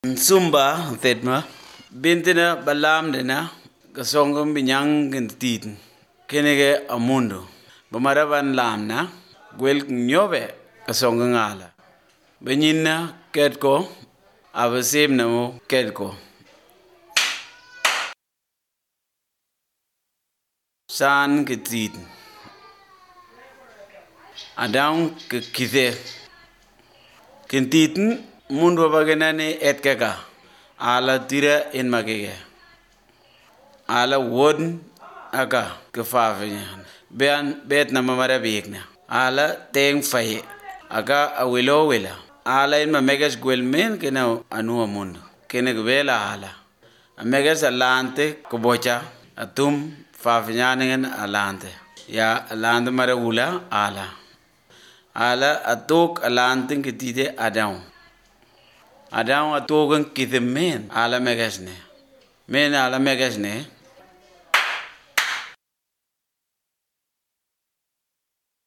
Sumba tetma bintina balam dena kasongom binyang gentin kenege amundo bamaraban lamna gwel nyobe kasonga ngala benyina ketko abasim namo ketko san getin adang ke kide kentin mundo bagenane etkaka ala tira in magege ala won aga kefavinya ben bet na mamara bigna ala teng fay aga awilo wila ala in mamegas gwelmen kena anu amundo kena gwela ala amegas alante kobocha atum favinya ningen alante ya alante mara wula ala atok alante kitide Adam atogan kithmen ala megasne men ala megasne